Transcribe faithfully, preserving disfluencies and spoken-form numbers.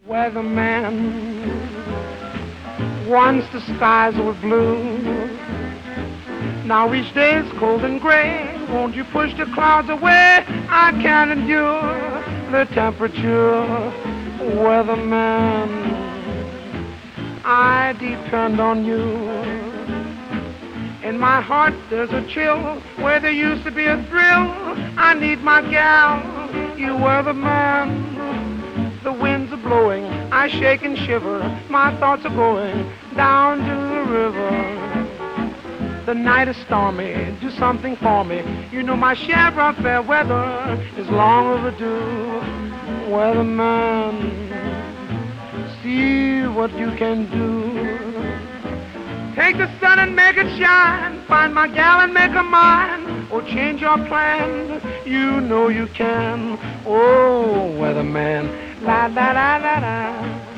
Weatherman, once the skies were blue, now each day is cold and gray. Won't you push the clouds away? I can't endure the temperature. Weatherman, I depend on you. In my heart there's a chill where there used to be a thrill. I need my gal, you weatherman. The winds are blowing, I shake and shiver. My thoughts are going down to the river. The night is stormy, do something for me. You know my share of fair weather is long overdue. Weatherman, see what you can do. Take the sun and make it shine. Find my gal and make her mine. Or change your plan, you know you can. Oh, weatherman, la la la la la.